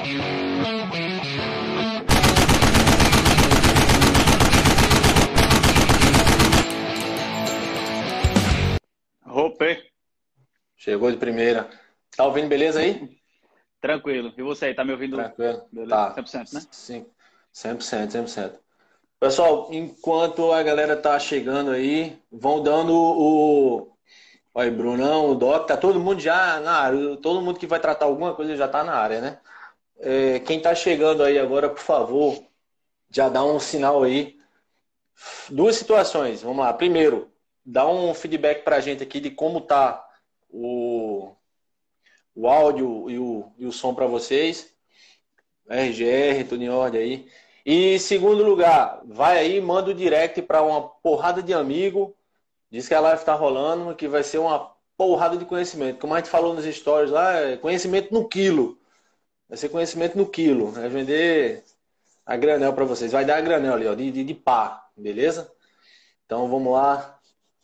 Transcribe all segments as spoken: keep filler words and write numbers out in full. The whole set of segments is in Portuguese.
Opa, Chegou de primeira. Tá ouvindo beleza aí? tranquilo. E você aí, tá me ouvindo? Tranquilo. Beleza? Tá. cem por cento, né? Sim. cem por cento, cem por cento. Pessoal, enquanto a galera tá chegando aí, vão dando o... Olha, Brunão, o Doc, tá todo mundo já na área. Todo mundo que vai tratar alguma coisa já tá na área, né? É, quem tá chegando aí agora, por favor, já dá um sinal aí. Duas situações, vamos lá. Primeiro, dá um feedback pra gente aqui de como tá o, o áudio e o, e o som para vocês. R G R, tudo em ordem aí. E segundo lugar, vai aí, manda o direct para uma porrada de amigo. Diz que a live tá rolando, que vai ser uma porrada de conhecimento. Como a gente falou nos stories lá, é conhecimento no quilo. Vai ser conhecimento no quilo. Vai vender a granel para vocês. Vai dar a granel ali, ó, de, de, de pá, beleza? Então vamos lá.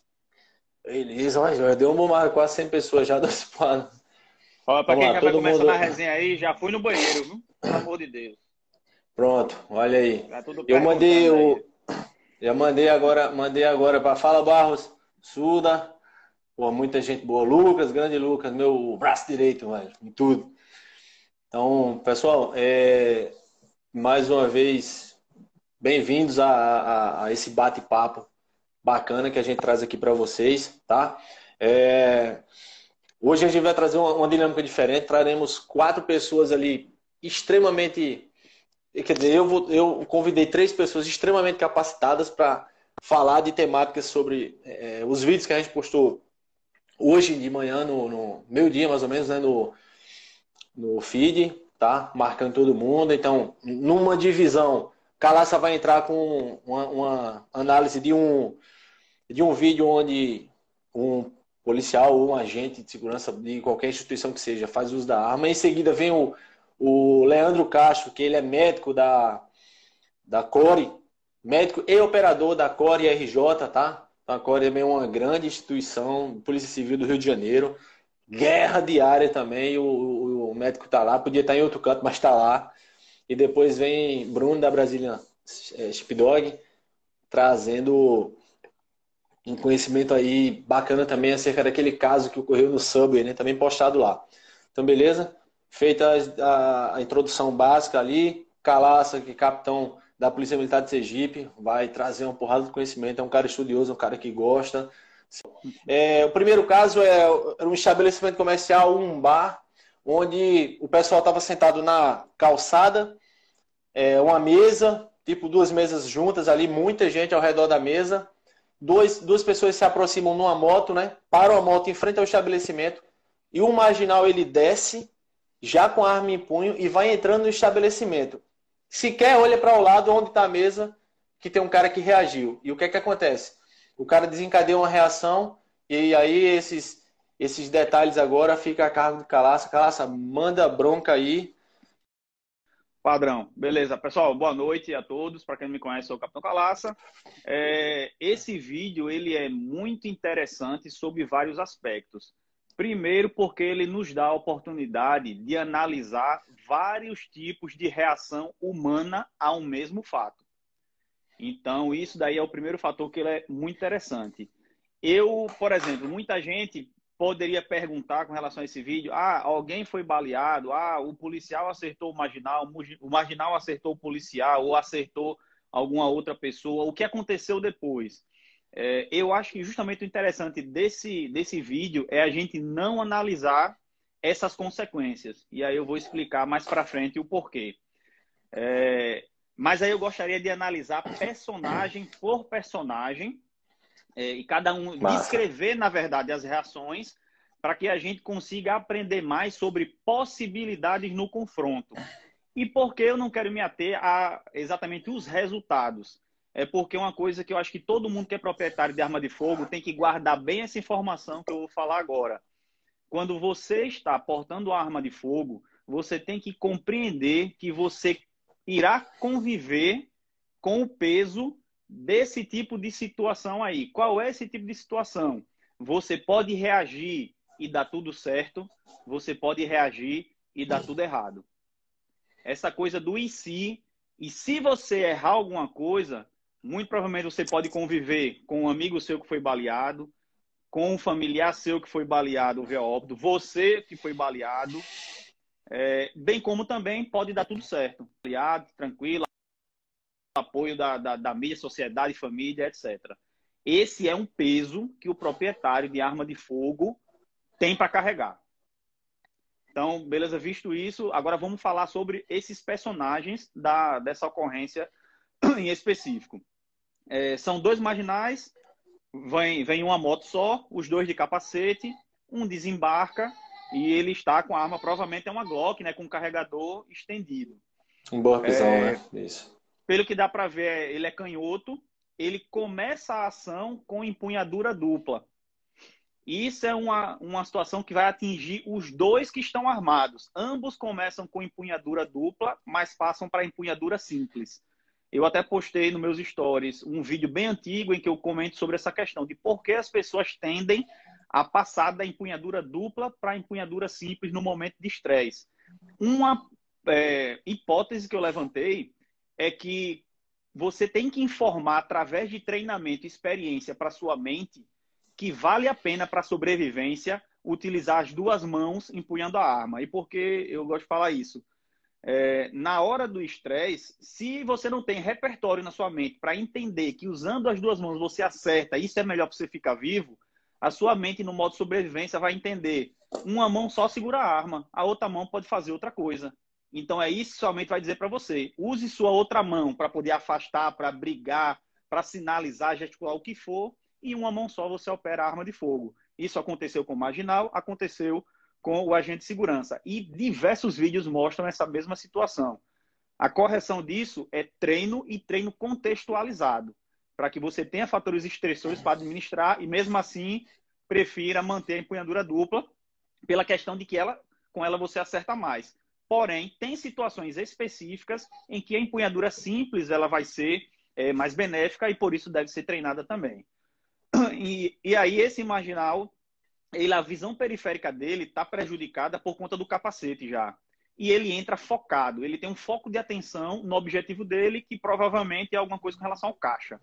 Beleza, olha, já deu uma quase cem pessoas já das pá. Ó, pra Vamos quem lá, já vai todo começando mundo. a resenha aí, já fui no banheiro, viu? Pelo amor de Deus. Pronto, olha aí. Já tudo Eu mandei perguntando o. aí. Já mandei agora, mandei agora para Fala Barros, Suda, pô, muita gente boa. Lucas, grande Lucas, meu braço direito, velho, em tudo. Então, pessoal, é, mais uma vez, bem-vindos a, a, a esse bate-papo bacana que a gente traz aqui para vocês, tá? É, hoje a gente vai trazer uma, uma dinâmica diferente, traremos quatro pessoas ali extremamente. Quer dizer, eu, vou, eu convidei três pessoas extremamente capacitadas para falar de temáticas sobre é, os vídeos que a gente postou hoje de manhã, no, no meio-dia mais ou menos, né, no, no feed, tá? Marcando todo mundo. Então, numa divisão, Calaça vai entrar com uma, uma análise de um, de um vídeo onde um policial ou um agente de segurança de qualquer instituição que seja faz uso da arma. Em seguida vem o, o Leandro Castro, que ele é médico da da Core, médico e operador da Core R J, tá? Então, a Core é uma grande instituição, Polícia Civil do Rio de Janeiro, guerra diária também, o, o, o médico tá lá, podia estar em outro canto, mas tá lá. E depois vem Bruno da Brasília é, Chipdog, trazendo um conhecimento aí bacana também acerca daquele caso que ocorreu no Subway, né? Também postado lá. Então, beleza? Feita a, a introdução básica ali, Calaça, que é capitão da Polícia Militar de Sergipe, vai trazer uma porrada de conhecimento, é um cara estudioso, é um cara que gosta. É, o primeiro caso é um estabelecimento comercial, um bar, onde o pessoal estava sentado na calçada, é, uma mesa, tipo duas mesas juntas ali, muita gente ao redor da mesa. Dois, duas pessoas se aproximam numa moto, né? Param a moto em frente ao estabelecimento e o marginal ele desce já com a arma em punho e vai entrando no estabelecimento. Sequer olha para o lado onde está a mesa que tem um cara que reagiu. E o que é que acontece? O cara desencadeia uma reação e aí esses, esses detalhes agora ficam a cargo de Calaça. Calaça, manda bronca aí. Padrão. Beleza. Pessoal, boa noite a todos. Para quem não me conhece, sou o Capitão Calaça. É, esse vídeo ele é muito interessante sob vários aspectos. Primeiro, porque ele nos dá a oportunidade de analisar vários tipos de reação humana a um mesmo fato. Então, isso daí é o primeiro fator que ele é muito interessante. Eu, por exemplo, muita gente poderia perguntar com relação a esse vídeo: ah, alguém foi baleado, ah, o policial acertou o marginal, o marginal acertou o policial, ou acertou alguma outra pessoa, o que aconteceu depois? É, eu acho que justamente o interessante desse, desse vídeo é a gente não analisar essas consequências. E aí eu vou explicar mais para frente o porquê. É, mas aí eu gostaria de analisar personagem por personagem, é, e cada um Massa. descrever, na verdade, as reações para que a gente consiga aprender mais sobre possibilidades no confronto. E por que eu não quero me ater a exatamente os resultados? É porque uma coisa que eu acho que todo mundo que é proprietário de arma de fogo tem que guardar bem essa informação que eu vou falar agora. Quando você está portando arma de fogo, você tem que compreender que você irá conviver com o peso desse tipo de situação aí. Qual é esse tipo de situação? Você pode reagir e dar tudo certo, você pode reagir e dar tudo errado. essa coisa do e se. E se você errar alguma coisa, muito provavelmente você pode conviver com um amigo seu que foi baleado, com um familiar seu que foi baleado ou veio a óbito, você que foi baleado, é, bem como também pode dar tudo certo. Baleado, tranquilo, apoio da, da, da mídia, sociedade, família, etcétera. Esse é um peso que o proprietário de arma de fogo tem para carregar. Então, beleza, visto isso, agora vamos falar sobre esses personagens da, dessa ocorrência em específico. É, são dois marginais, vem, vem uma moto só, os dois de capacete, um desembarca e ele está com a arma, provavelmente é uma Glock, né, com um carregador estendido. Um burpzão, é, né? Isso. Pelo que dá para ver, ele é canhoto, ele começa a ação com empunhadura dupla. Isso é uma, uma situação que vai atingir os dois que estão armados. Ambos começam com empunhadura dupla, mas passam para empunhadura simples. Eu até postei nos meus stories um vídeo bem antigo em que eu comento sobre essa questão de por que as pessoas tendem a passar da empunhadura dupla para a empunhadura simples no momento de estresse. Uma é, hipótese que eu levantei é que você tem que informar através de treinamento e experiência para sua mente que vale a pena para a sobrevivência utilizar as duas mãos empunhando a arma. E por que eu gosto de falar isso? É, na hora do estresse, se você não tem repertório na sua mente para entender que usando as duas mãos você acerta, isso é melhor para você ficar vivo, a sua mente no modo sobrevivência vai entender. Uma mão só segura a arma, a outra mão pode fazer outra coisa. Então é isso que sua mente vai dizer para você. Use sua outra mão para poder afastar, para brigar, para sinalizar, gesticular o que for, e uma mão só você opera a arma de fogo. Isso aconteceu com o marginal, aconteceu com o agente de segurança. E diversos vídeos mostram essa mesma situação. A correção disso é treino e treino contextualizado, para que você tenha fatores estressores para administrar e, mesmo assim, prefira manter a empunhadura dupla pela questão de que ela, com ela você acerta mais. Porém, tem situações específicas em que a empunhadura simples ela vai ser é, mais benéfica e, por isso, deve ser treinada também. E, e aí esse marginal, ele, a visão periférica dele está prejudicada por conta do capacete já. E ele entra focado, ele tem um foco de atenção no objetivo dele, que provavelmente é alguma coisa com relação ao caixa.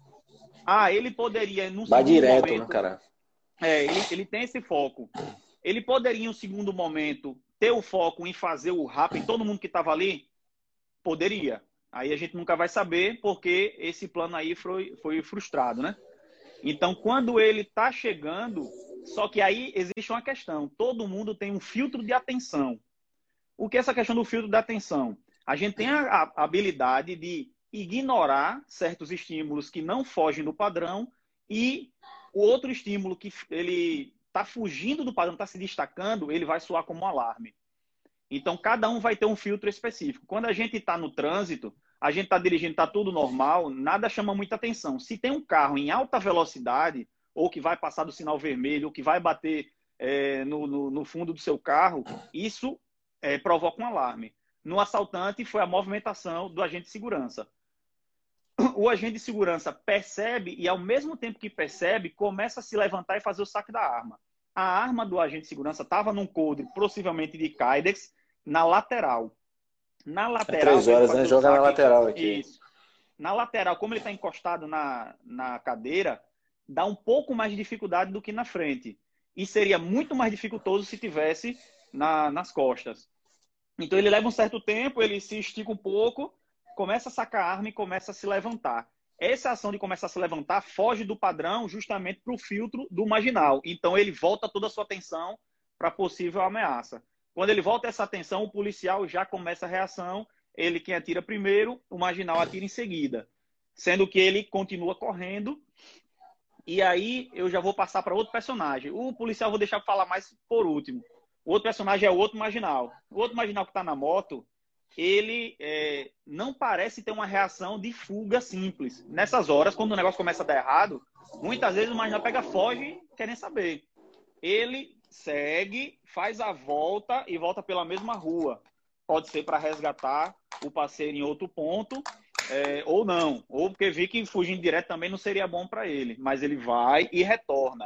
Ah, ele poderia, no Vai segundo direto, momento, né, cara? É, ele, ele tem esse foco. Ele poderia, em um segundo momento, ter o foco em fazer o rap em todo mundo que estava ali? Poderia. Aí a gente nunca vai saber, porque esse plano aí foi, foi frustrado, né? Então, quando ele está chegando, só que aí existe uma questão. Todo mundo tem um filtro de atenção. O que é essa questão do filtro de atenção? A gente tem a, a habilidade de ignorar certos estímulos que não fogem do padrão e o outro estímulo que ele está fugindo do padrão, está se destacando, ele vai soar como um alarme. Então, cada um vai ter um filtro específico. Quando a gente está no trânsito, a gente está dirigindo, está tudo normal, nada chama muita atenção. Se tem um carro em alta velocidade, ou que vai passar do sinal vermelho, ou que vai bater é, no, no, no fundo do seu carro, isso é, provoca um alarme. No assaltante, foi a movimentação do agente de segurança. O agente de segurança percebe e, ao mesmo tempo que percebe, começa a se levantar e fazer o saque da arma. A arma do agente de segurança estava num coldre, possivelmente de Kydex, na lateral. Na lateral... É três horas, né? Joga na lateral aqui. Isso. Na lateral, como ele está encostado na, na cadeira, dá um pouco mais de dificuldade do que na frente. E seria muito mais dificultoso se tivesse na, nas costas. Então ele leva um certo tempo, ele se estica um pouco, começa a sacar a arma e começa a se levantar. Essa ação de começar a se levantar foge do padrão justamente para o filtro do marginal. Então ele volta toda a sua atenção para possível ameaça. Quando ele volta essa atenção, o policial já começa a reação, ele quem atira primeiro, o marginal atira em seguida. Sendo que ele continua correndo. E aí eu já vou passar para outro personagem. O policial eu vou deixar para falar mais por último. O outro personagem é o outro marginal. O outro marginal que está na moto, ele é, não parece ter uma reação de fuga simples. Nessas horas, quando o negócio começa a dar errado, muitas vezes o marginal pega, foge, querem saber. Ele segue, faz a volta e volta pela mesma rua. Pode ser para resgatar o parceiro em outro ponto, é, ou não. Ou porque vi que fugindo direto também não seria bom para ele. Mas ele vai e retorna.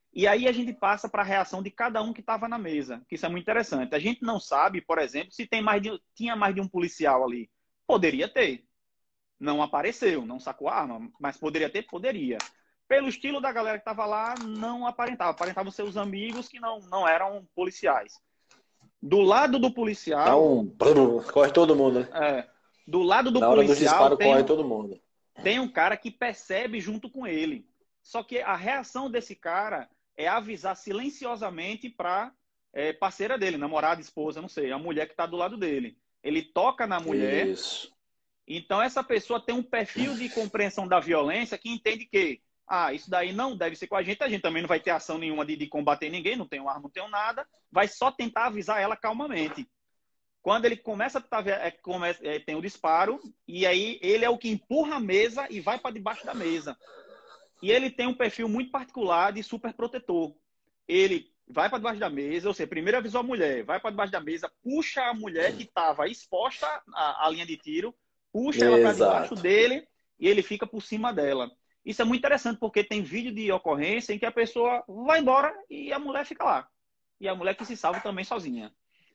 E aí a gente passa para a reação de cada um que estava na mesa, que isso é muito interessante. A gente não sabe, por exemplo, se tem mais de, tinha mais de um policial ali. Poderia ter. Não apareceu, não sacou a arma, mas poderia ter? Poderia. Pelo estilo da galera que estava lá, não aparentava. Aparentavam ser os amigos que não, não eram policiais. Do lado do policial... Dá um... Corre todo mundo, né? É, do lado do Na hora dos policial disparos, tem, corre um- todo mundo. tem um cara que percebe junto com ele. Só que a reação desse cara é avisar silenciosamente para é, parceira dele, namorada, esposa, não sei, a mulher que está do lado dele. Ele toca na mulher. Isso. Então, essa pessoa tem um perfil de compreensão da violência que entende que, ah, isso daí não deve ser com a gente, a gente também não vai ter ação nenhuma de, de combater ninguém, não tem arma, não tem nada, vai só tentar avisar ela calmamente. Quando ele começa a tá, é, começa, é, tem o disparo, e aí ele é o que empurra a mesa e vai para debaixo da mesa. E ele tem um perfil muito particular de super protetor. Ele vai para debaixo da mesa, ou seja, primeiro avisou a mulher, vai para debaixo da mesa, puxa a mulher que estava exposta à, à linha de tiro, puxa ela para debaixo dele e ele fica por cima dela. Isso é muito interessante porque tem vídeo de ocorrência em que a pessoa vai embora e a mulher fica lá. E a mulher que se salva também sozinha.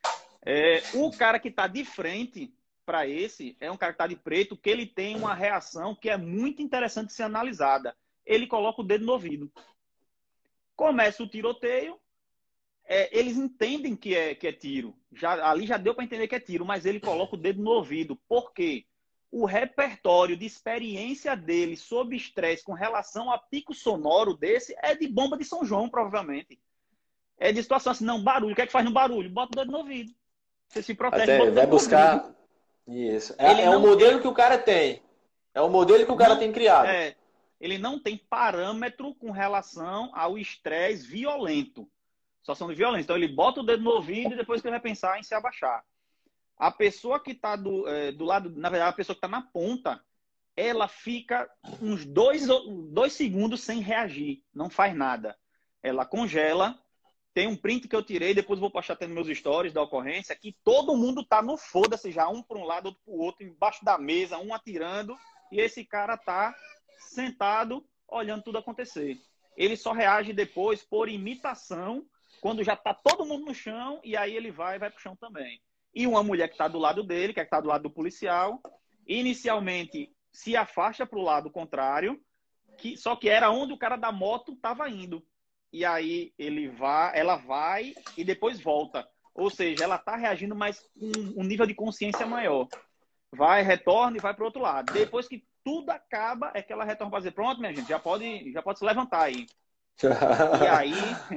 É, o cara que está de frente para esse é um cara que está de preto, que ele tem uma reação que é muito interessante de ser analisada. Ele coloca o dedo no ouvido. Começa o tiroteio, é, eles entendem que é, que é tiro. Já, ali já deu para entender que é tiro, mas ele coloca o dedo no ouvido. Por quê? O repertório de experiência dele sob estresse com relação a pico sonoro desse é de bomba de São João, provavelmente. É de situação assim, não, barulho. O que é que faz no barulho? Bota o dedo no ouvido. Você se protege. Até Bota o vai dedo no buscar... ouvido. Isso. É, é não o modelo tem... que o cara tem. É o modelo que o cara não, tem criado. É, ele não tem parâmetro com relação ao estresse violento. Situação de violência. Então ele bota o dedo no ouvido e depois que ele vai pensar em se abaixar. A pessoa que está do, é, do lado, na verdade, a pessoa que está na ponta, ela fica uns dois, dois segundos sem reagir, não faz nada. Ela congela. Tem um print que eu tirei, depois vou postar até nos meus stories da ocorrência, que todo mundo tá no foda-se já, um para um lado, outro para o outro, embaixo da mesa, um atirando, e esse cara tá sentado, olhando tudo acontecer. Ele só reage depois por imitação, quando já tá todo mundo no chão, e aí ele vai e vai pro chão também. E uma mulher que tá do lado dele, que é que tá do lado do policial, inicialmente se afasta pro lado contrário, que, só que era onde o cara da moto tava indo. E aí ele vai, ela vai e depois volta. Ou seja, ela está reagindo, mas com um nível de consciência maior. Vai, retorna e vai para o outro lado. Depois que tudo acaba, é que ela retorna para dizer, pronto, minha gente, já pode, já pode se levantar aí. E aí,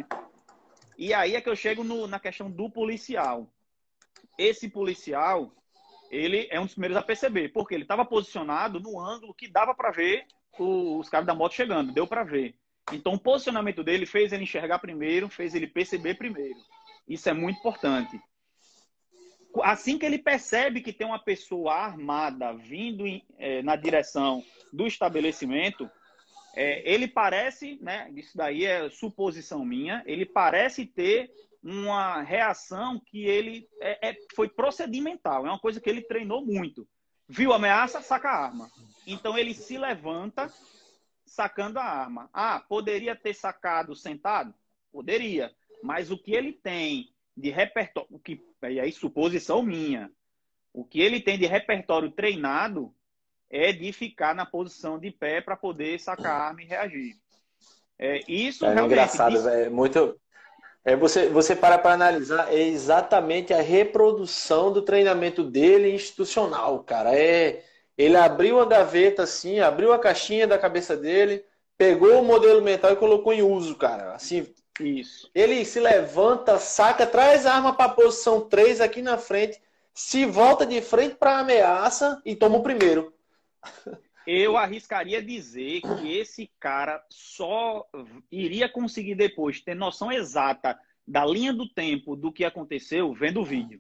e aí é que eu chego no, na questão do policial. Esse policial, ele é um dos primeiros a perceber, porque ele estava posicionado no ângulo que dava para ver os caras da moto chegando, deu para ver. Então, o posicionamento dele fez ele enxergar primeiro, fez ele perceber primeiro. Isso é muito importante. Assim que ele percebe que tem uma pessoa armada vindo em, é, na direção do estabelecimento, é, ele parece, né, isso daí é suposição minha, ele parece ter uma reação que ele é, é, foi procedimental, é uma coisa que ele treinou muito. Viu a ameaça, saca a arma. Então, ele se levanta sacando a arma. Ah, poderia ter sacado sentado? Poderia. Mas o que ele tem de repertório, o que, e aí suposição minha, o que ele tem de repertório treinado é de ficar na posição de pé para poder sacar a arma e reagir. É, isso é realmente... engraçado, diz... é muito... É você, você para para analisar, é exatamente a reprodução do treinamento dele institucional, cara. É... Ele abriu a gaveta assim, abriu a caixinha da cabeça dele, pegou o modelo mental e colocou em uso, cara. Assim, isso. Ele se levanta, saca, traz a arma para a posição três aqui na frente, se volta de frente para a ameaça e toma o primeiro. Eu arriscaria dizer que esse cara só iria conseguir depois ter noção exata da linha do tempo do que aconteceu vendo o vídeo.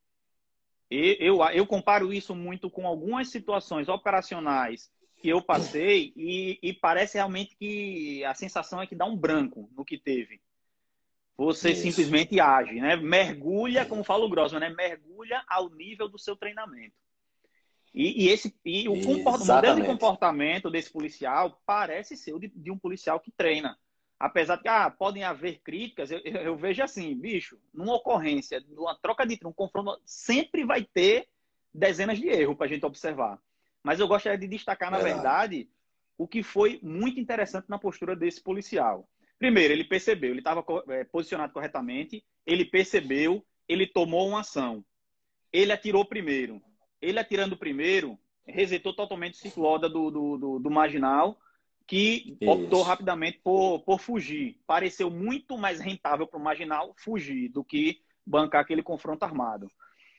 Eu, eu comparo isso muito com algumas situações operacionais que eu passei e, e parece realmente que a sensação é que dá um branco no que teve. Você isso. simplesmente age, né? Mergulha, como fala o Grossman, né? Mergulha ao nível do seu treinamento. E, e, esse, e o, o modelo de comportamento desse policial parece ser o de, de um policial que treina. apesar de que ah, podem haver críticas, eu, eu vejo assim, bicho, numa ocorrência, numa troca de tiro, um confronto, sempre vai ter dezenas de erros para a gente observar. Mas eu gostaria de destacar, na Verdade. verdade, o que foi muito interessante na postura desse policial. Primeiro, ele percebeu, ele estava é, posicionado corretamente, ele percebeu, ele tomou uma ação. Ele atirou primeiro. Ele atirando primeiro, resetou totalmente o ciclo O D A do, do, do, do marginal, que optou Isso. rapidamente por, por fugir. Pareceu muito mais rentável para o marginal fugir do que bancar aquele confronto armado.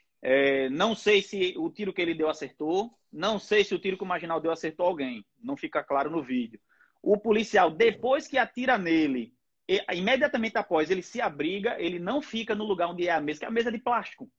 É, não sei se o tiro que ele deu acertou, não sei se o tiro que o marginal deu acertou alguém, não fica claro no vídeo. O policial, depois que atira nele, e, imediatamente após ele se abriga, ele não fica no lugar onde é a mesa, que é a mesa de plástico.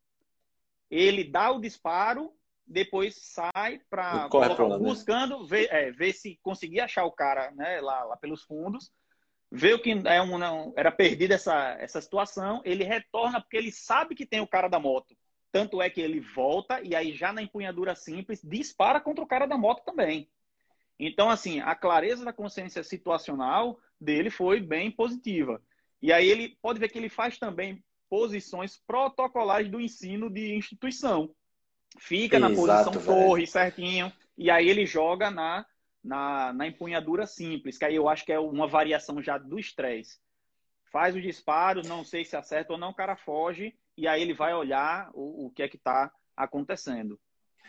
Ele dá o disparo, depois sai para buscando ver, é, ver se conseguir achar o cara, né, lá, lá pelos fundos, ver que é um, não, era perdida essa, essa situação, ele retorna porque ele sabe que tem o cara da moto. Tanto é que ele volta e aí já na empunhadura simples dispara contra o cara da moto também. Então, assim, a clareza da consciência situacional dele foi bem positiva. E aí ele pode ver que ele faz também posições protocolares do ensino de instituição. Fica na Exato, posição torre, velho. certinho, e aí ele joga na, na, na empunhadura simples, que aí eu acho que é uma variação já do estresse. Faz o disparo, não sei se acerta ou não, o cara foge, e aí ele vai olhar o, o que é que está acontecendo.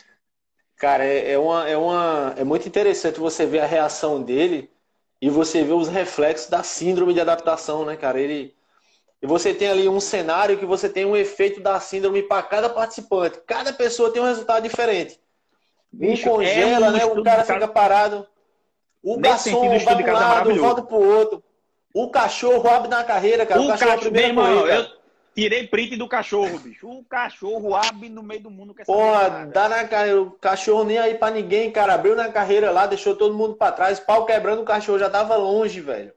Cara, é, é, uma, é, uma, é muito interessante você ver a reação dele e você ver os reflexos da síndrome de adaptação, né, cara? Ele, e você tem ali um cenário que você tem um efeito da síndrome para cada participante. Cada pessoa tem um resultado diferente. Bicho, um congela, é um né? O cara fica parado. O Nesse garçom sentido, vai de para um casa é lado, maravilhoso. volta para o outro. O cachorro abre na carreira, cara. O, O cachorro é a cachorro, primeira meu irmão, correr, cara. eu tirei print do cachorro, bicho. O cachorro abre no meio do mundo, não quer saber de Porra, nada. dá na carreira. O cachorro nem aí pra ninguém, cara. Abriu na carreira lá, deixou todo mundo pra trás. Pau quebrando, o cachorro já tava longe, velho.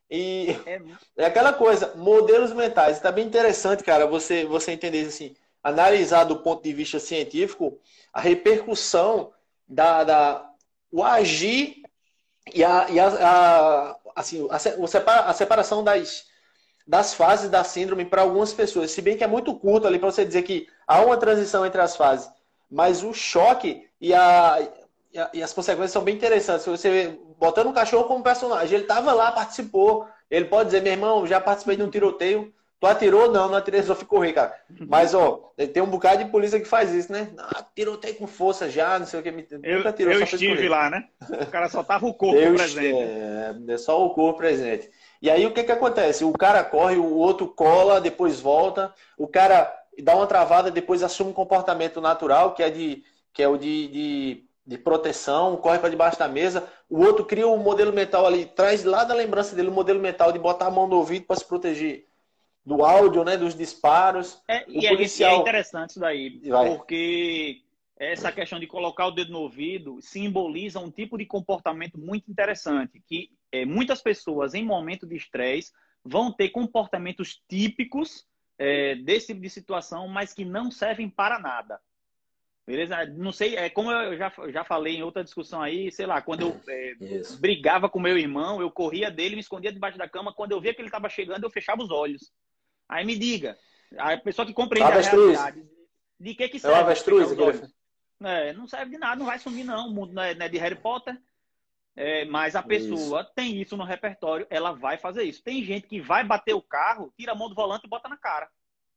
E É, é aquela coisa, modelos mentais. Tá bem interessante, cara, você, você entender assim, analisar do ponto de vista científico a repercussão da, da o agir e a, e a, a assim, a, a separação das, das fases da síndrome para algumas pessoas. Se bem que é muito curto ali para você dizer que há uma transição entre as fases, mas o choque e, a, e, a, e as consequências são bem interessantes. Se você botando o cachorro como personagem, ele estava lá, participou. Ele pode dizer, meu irmão, já participei de um tiroteio. Tu atirou? Não, não atirei, só fui correr, cara. Mas, ó, tem um bocado de polícia que faz isso, né? Ah, tiroteio com força já, não sei o que. Eu, Nunca tirou, eu só fez estive correr. lá, né? O cara só tava o corpo Deus, presente. É, é só o corpo presente. E aí o que que acontece? O cara corre, o outro cola, depois volta. O cara dá uma travada, depois assume um comportamento natural, que é, de, que é o de, de, de proteção, corre para debaixo da mesa. O outro cria um modelo mental ali, traz lá da lembrança dele o um modelo mental de botar a mão no ouvido para se proteger do áudio, né, dos disparos. É, O e, policial... é, e é interessante isso daí, Vai. porque essa questão de colocar o dedo no ouvido simboliza um tipo de comportamento muito interessante, que é, muitas pessoas em momento de estresse vão ter comportamentos típicos é, desse tipo de situação, mas que não servem para nada. Beleza? Não sei, é como eu já, já falei em outra discussão aí, sei lá, quando eu é, brigava com meu irmão, eu corria dele, me escondia debaixo da cama, quando eu via que ele estava chegando, eu fechava os olhos. Aí me diga, a pessoa que compreende a realidade, de que que serve? É uma avestruz, é, não serve de nada, não vai sumir não, o mundo não é, não é de Harry Potter, é, mas a pessoa isso. tem isso no repertório, ela vai fazer isso. Tem gente que vai bater o carro, tira a mão do volante e bota na cara.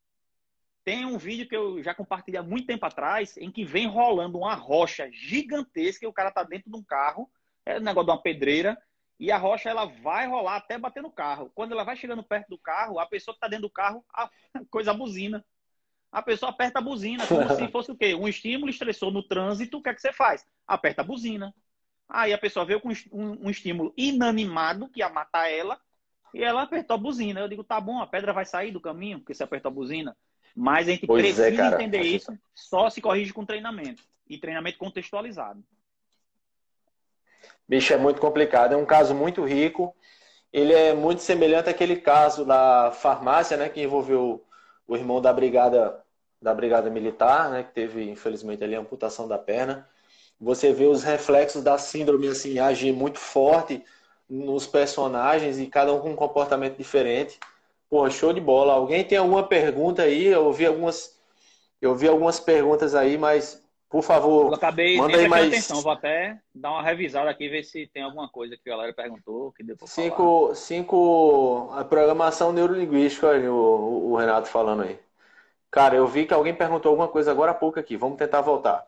Tem um vídeo que eu já compartilhei há muito tempo atrás, em que vem rolando uma rocha gigantesca, e o cara tá dentro de um carro, é um negócio de uma pedreira, e a rocha ela vai rolar até bater no carro. Quando ela vai chegando perto do carro, a pessoa que está dentro do carro, a coisa a buzina. A pessoa aperta a buzina, como se fosse o quê? Um estímulo estressor no trânsito, o que é que você faz? Aperta a buzina. Aí a pessoa veio com um, um estímulo inanimado, que ia matar ela, e ela apertou a buzina. Eu digo, tá bom, a pedra vai sair do caminho, porque você apertou a buzina. Mas a gente pois precisa é, cara. entender isso, só se corrige com treinamento. E treinamento contextualizado. Bicho, é muito complicado. É um caso muito rico. Ele é muito semelhante àquele caso da farmácia, né, que envolveu o irmão da brigada, da brigada militar, né, que teve, infelizmente, ali a amputação da perna. Você vê os reflexos da síndrome assim, agir muito forte nos personagens e cada um com um comportamento diferente. Pô, show de bola. Alguém tem alguma pergunta aí? Eu ouvi algumas, eu vi algumas perguntas aí, mas, por favor, Eu acabei nem manda aí prestando mais atenção. Vou até dar uma revisada aqui, ver se tem alguma coisa que a galera perguntou, que deu pra falar. cinco, cinco, a programação neurolinguística, olha, o, o Renato falando aí. Cara, eu vi que alguém perguntou alguma coisa agora há pouco aqui. Vamos tentar voltar.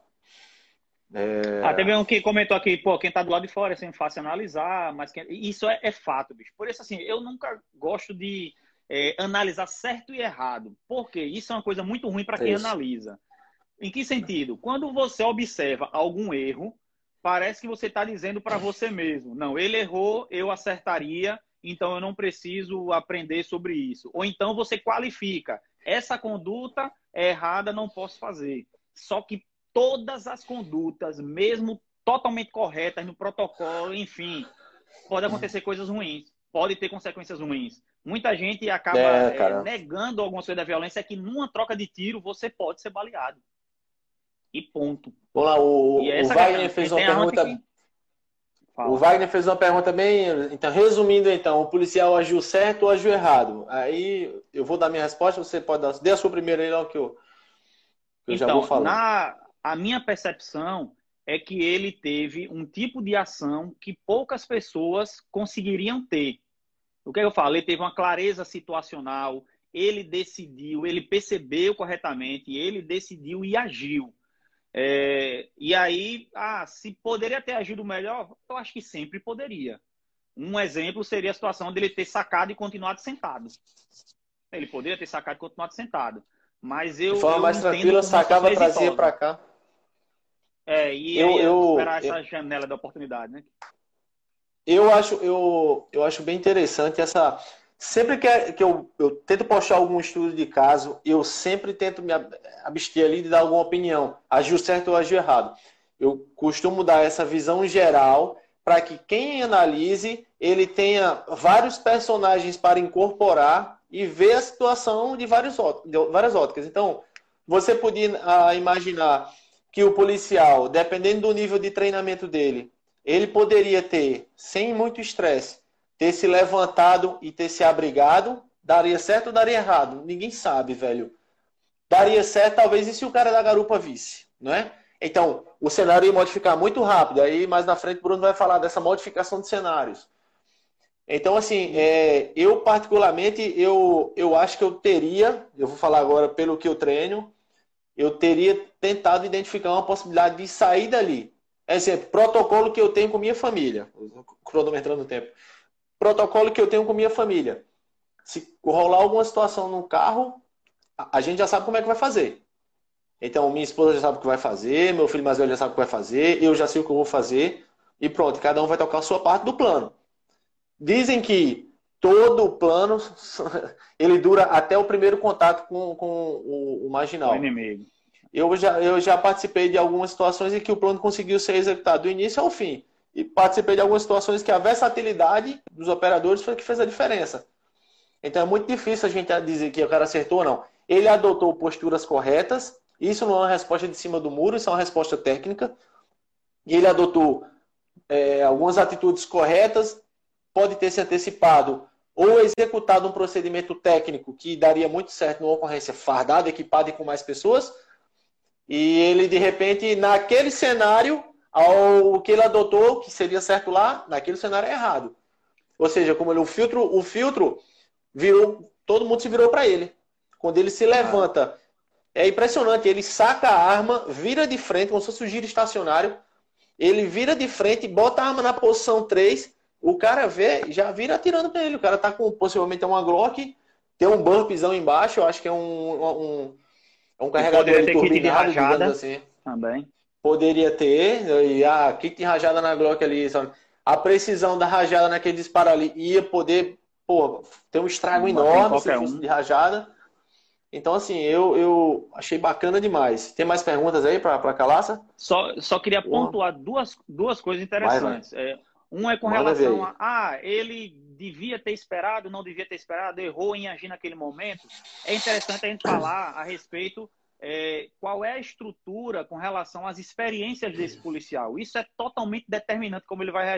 É... Ah, teve um que comentou aqui, pô, quem tá do lado de fora é sempre fácil analisar, mas quem... isso é, é fato, bicho. Por isso, assim, eu nunca gosto de é, analisar certo e errado, porque isso é uma coisa muito ruim para quem Isso. analisa. Em que sentido? Quando você observa algum erro, parece que você está dizendo para você mesmo, não, ele errou, eu acertaria, então eu não preciso aprender sobre isso. Ou então você qualifica, essa conduta é errada, não posso fazer. Só que todas as condutas, mesmo totalmente corretas no protocolo, enfim, pode acontecer coisas ruins, pode ter consequências ruins. Muita gente acaba É, é, cara. negando alguma coisa da violência, é que numa troca de tiro você pode ser baleado. E ponto. Vamos lá, E o, o essa Wagner questão, fez quem uma tem arma tem pergunta. que... O Fala. Wagner fez uma pergunta bem. Então, resumindo, então, o policial agiu certo ou agiu errado? Aí eu vou dar minha resposta, você pode dar. Dê a sua primeira aí, logo que eu, que eu já vou Então, falando. na, a minha percepção é que ele teve um tipo de ação que poucas pessoas conseguiriam ter. O que eu falo? Ele teve uma clareza situacional, ele decidiu, ele percebeu corretamente, ele decidiu e agiu. É, e aí, ah, se poderia ter agido melhor, eu acho que sempre poderia. Um exemplo seria a situação dele ter sacado e continuado sentado. Ele poderia ter sacado e continuado sentado. Mas De eu, forma eu mais entendo tranquila, como uma situação sacava, trazia exitosa. para cá. É, e Eu, aí eu, esperar eu, essa janela da oportunidade, né? eu acho, eu, eu acho bem interessante essa. Sempre que, é- que eu, eu tento postar algum estudo de caso, eu sempre tento me ab- abster ali de dar alguma opinião. Agiu certo ou agiu errado. Eu costumo dar essa visão geral para que quem analise, ele tenha vários personagens para incorporar e ver a situação de, vários, ó- de várias óticas. Então, você podia ah, imaginar que o policial, dependendo do nível de treinamento dele, ele poderia ter, sem muito estresse, ter se levantado e ter se abrigado. Daria certo ou daria errado? Ninguém sabe, velho. Daria certo, talvez, e se o cara da garupa visse, não é? Então, o cenário ia modificar muito rápido. Aí, mais na frente, o Bruno vai falar dessa modificação de cenários. Então, assim, é, eu particularmente, eu, eu acho que eu teria, eu vou falar agora pelo que eu treino, eu teria tentado identificar uma possibilidade de sair dali. Exemplo, protocolo que eu tenho com minha família, cronometrando o tempo. Protocolo que eu tenho com minha família. Se rolar alguma situação no carro, a gente já sabe como é que vai fazer. Então, minha esposa já sabe o que vai fazer, meu filho mais velho já sabe o que vai fazer, eu já sei o que eu vou fazer, e pronto, cada um vai tocar a sua parte do plano. Dizem que todo o plano, ele dura até o primeiro contato com, com o, o O marginal. inimigo. Eu já, eu já participei de algumas situações em que o plano conseguiu ser executado do início ao fim. E participei de algumas situações que a versatilidade dos operadores foi que fez a diferença. Então é muito difícil a gente dizer que o cara acertou ou não. Ele adotou posturas corretas. Isso não é uma resposta de cima do muro, isso é uma resposta técnica. E ele adotou é, algumas atitudes corretas, pode ter se antecipado ou executado um procedimento técnico que daria muito certo numa ocorrência fardada, equipada e com mais pessoas. E ele, de repente, naquele cenário, ao que ele adotou, que seria certo lá, naquele cenário é errado. Ou seja, como ele, o filtro, o filtro virou, todo mundo se virou para ele. Quando ele se levanta, é impressionante, ele saca a arma, vira de frente, como se fosse um giro estacionário, ele vira de frente, bota a arma na posição três, o cara vê, já vira atirando para ele. O cara tá com, possivelmente, uma Glock, tem um bumpzão embaixo, eu acho que é um, um, um E carregador poderia ali ter kit de turbinado, digamos rajada assim. também. Poderia ter, e a kit rajada na Glock ali, sabe? A precisão da rajada naquele disparo ali ia poder, pô, ter um estrago Bater em enorme se qualquer fosse um. de rajada. Então, assim, eu, eu achei bacana demais. Tem mais perguntas aí para a Calaça? Só, só queria Porra. pontuar duas, duas coisas Vai, vai. interessantes. É, um é com Manda ver relação aí. a, ah, ele devia ter esperado, não devia ter esperado, errou em agir naquele momento. É interessante a gente falar a respeito é, qual é a estrutura com relação às experiências desse policial. Isso é totalmente determinante como ele vai reagir.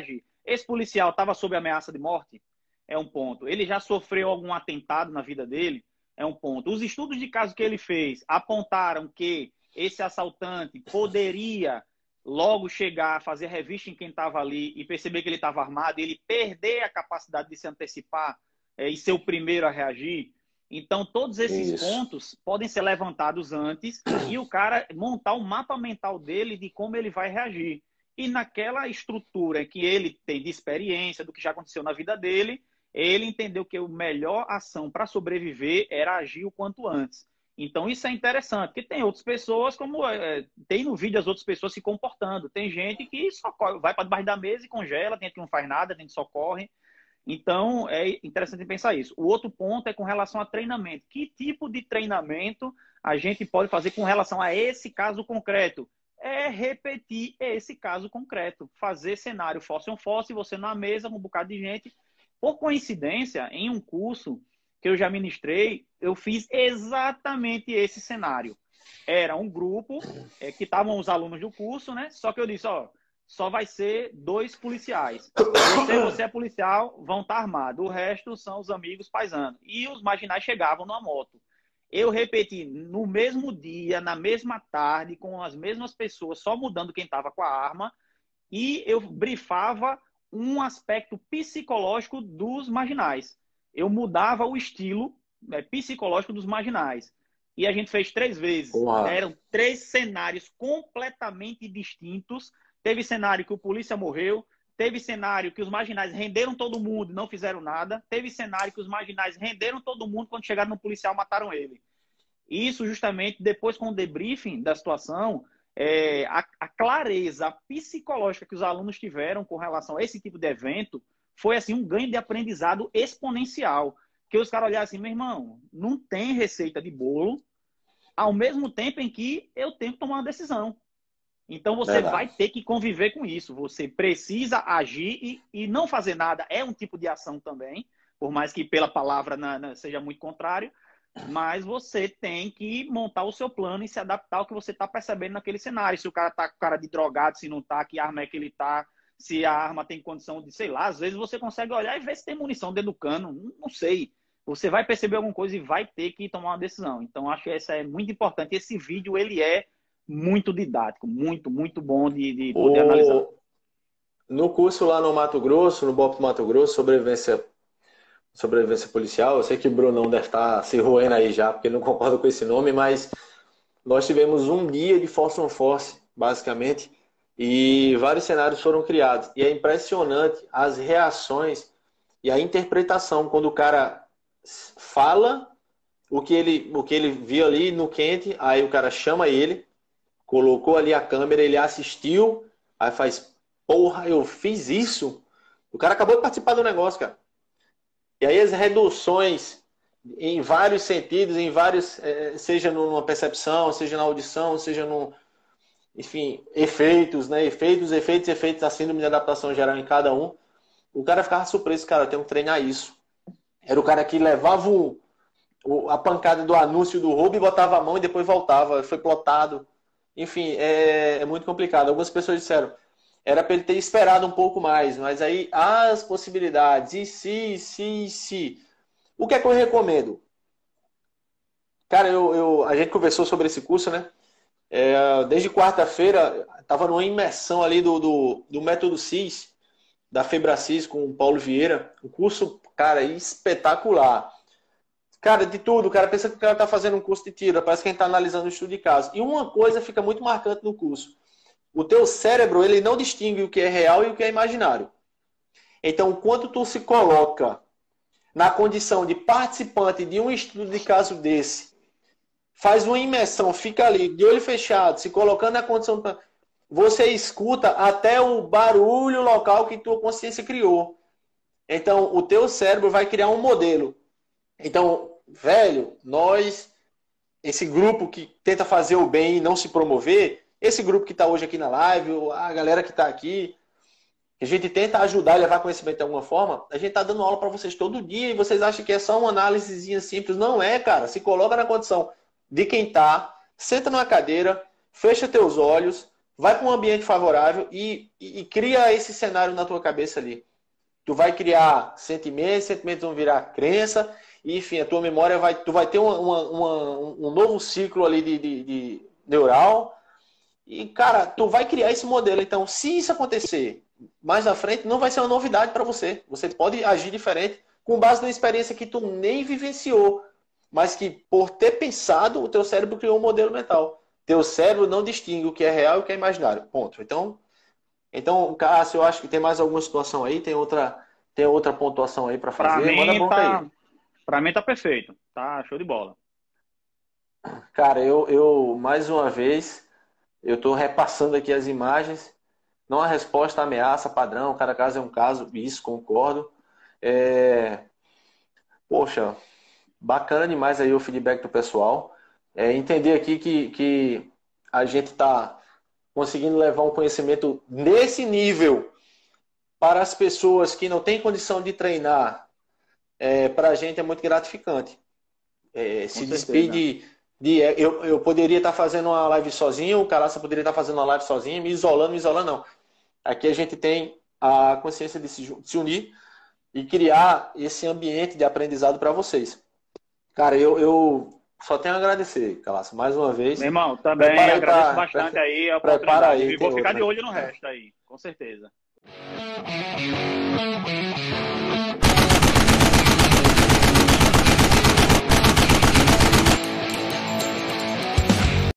Esse policial estava sob ameaça de morte? É um ponto. Ele já sofreu algum atentado na vida dele? É um ponto. Os estudos de caso que ele fez apontaram que esse assaltante poderia logo chegar, fazer revista em quem estava ali e perceber que ele estava armado, e ele perder a capacidade de se antecipar é, e ser o primeiro a reagir. Então, todos esses Isso. pontos podem ser levantados antes e o cara montar o mapa mental dele de como ele vai reagir. E naquela estrutura que ele tem de experiência, do que já aconteceu na vida dele, ele entendeu que a melhor ação para sobreviver era agir o quanto antes. Então, isso é interessante, porque tem outras pessoas, como é, tem no vídeo as outras pessoas se comportando. Tem gente que só corre, vai para debaixo da mesa e congela, tem gente que não faz nada, tem gente que só corre. Então, é interessante pensar isso. O outro ponto é com relação a treinamento. Que tipo de treinamento a gente pode fazer com relação a esse caso concreto? É repetir esse caso concreto. Fazer cenário force on force, você na mesa com um bocado de gente. Por coincidência, em um curso que eu já ministrei, eu fiz exatamente esse cenário. Era um grupo é, que estavam os alunos do curso, né? Só que eu disse, ó, só vai ser dois policiais. Você, você é policial, vão estar armados. O resto são os amigos paisanos. E os marginais chegavam numa moto. Eu repeti no mesmo dia, na mesma tarde, com as mesmas pessoas, só mudando quem estava com a arma. E eu brifava um aspecto psicológico dos marginais. Eu mudava o estilo né, psicológico dos marginais. E a gente fez três vezes. Uau. Eram três cenários completamente distintos. Teve cenário que o polícia morreu, teve cenário que os marginais renderam todo mundo e não fizeram nada, teve cenário que os marginais renderam todo mundo, quando chegaram no policial mataram ele. Isso justamente depois com o debriefing da situação, é, a, a clareza psicológica que os alunos tiveram com relação a esse tipo de evento foi assim um ganho de aprendizado exponencial. Que os caras olharam assim, meu irmão, não tem receita de bolo, ao mesmo tempo em que eu tenho que tomar uma decisão. Então você Verdade. vai ter que conviver com isso. Você precisa agir e, e não fazer nada. É um tipo de ação também, por mais que pela palavra na, na, seja muito contrário, mas você tem que montar o seu plano e se adaptar ao que você está percebendo naquele cenário. Se o cara está com cara de drogado, se não está, que arma é que ele está, se a arma tem condição de, sei lá, às vezes você consegue olhar e ver se tem munição dentro do cano, não, não sei. Você vai perceber alguma coisa e vai ter que tomar uma decisão. Então acho que essa é muito importante. Esse vídeo, ele é muito didático, muito, muito bom de, de poder o... analisar. No curso lá no Mato Grosso, no B O P Mato Grosso, sobrevivência, sobrevivência policial, eu sei que o Brunão deve estar se roendo aí já, porque não concorda com esse nome, mas nós tivemos um dia de Force on Force, basicamente, e vários cenários foram criados. E é impressionante as reações e a interpretação quando o cara fala o que ele, o que ele viu ali no quente, aí o cara chama ele, colocou ali a câmera, ele assistiu, aí faz, porra, eu fiz isso? O cara acabou de participar do negócio, cara. E aí as reduções em vários sentidos, em vários, seja numa percepção, seja na audição, seja no, enfim, efeitos, né? Efeitos, efeitos, efeitos, a síndrome de adaptação geral em cada um. O cara ficava surpreso, cara, eu tenho que treinar isso. Era o cara que levava o, o, a pancada do anúncio do roubo e botava a mão e depois voltava, foi plotado. Enfim, é, é muito complicado. Algumas pessoas disseram, era para ele ter esperado um pouco mais, mas aí as possibilidades, e se, se, se. O que é que eu recomendo? Cara, eu, eu, a gente conversou sobre esse curso, né? É, desde quarta-feira, estava numa imersão ali do, do, do Método CIS, da FebraCIS com o Paulo Vieira. Um curso, cara, espetacular. Cara, de tudo, o cara pensa que o cara está fazendo um curso de tiro, parece que a gente está analisando o estudo de caso. E uma coisa fica muito marcante no curso. O teu cérebro, ele não distingue o que é real e o que é imaginário. Então, quando tu se coloca na condição de participante de um estudo de caso desse, faz uma imersão, fica ali, de olho fechado, se colocando na condição... Você escuta até o barulho local que tua consciência criou. Então, o teu cérebro vai criar um modelo. Então, velho, nós, esse grupo que tenta fazer o bem e não se promover, esse grupo que está hoje aqui na live, a galera que está aqui, que a gente tenta ajudar e levar conhecimento de alguma forma, a gente está dando aula para vocês todo dia e vocês acham que é só uma análisezinha simples. Não é, cara. Se coloca na condição de quem está, senta numa cadeira, fecha teus olhos, vai para um ambiente favorável e, e, e cria esse cenário na tua cabeça ali. Tu vai criar sentimentos, sentimentos vão virar crença, e, enfim, a tua memória vai, tu vai ter uma, uma, uma, um novo ciclo ali de, de, de neural, e, cara, tu vai criar esse modelo. Então, se isso acontecer mais à frente, não vai ser uma novidade para você. Você pode agir diferente com base na experiência que tu nem vivenciou, mas que, por ter pensado, o teu cérebro criou um modelo mental. Teu cérebro não distingue o que é real e o que é imaginário. Ponto. Então, então Cássio, eu acho que tem mais alguma situação aí, tem outra, tem outra pontuação aí para fazer. Pra Manda mim, bronca tá, aí. pra mim tá perfeito. Tá show de bola. Cara, eu, eu mais uma vez, eu estou repassando aqui as imagens. Não há resposta à ameaça padrão, cada caso é um caso, isso, concordo. É... Poxa, bacana demais aí o feedback do pessoal. É, entender aqui que, que a gente está conseguindo levar um conhecimento nesse nível para as pessoas que não têm condição de treinar, é, para a gente é muito gratificante. É, se despir de... de eu, eu poderia estar fazendo uma live sozinho, o Calaça poderia estar fazendo uma live sozinho, me isolando, me isolando, não. Aqui a gente tem a consciência de se, de se unir e criar esse ambiente de aprendizado para vocês. Cara, eu, eu só tenho a agradecer, Calaça, mais uma vez. Meu irmão, também Prepara agradeço pra, bastante pra, aí a prepara oportunidade. aí, E vou ficar outra. de olho no resto aí, com certeza.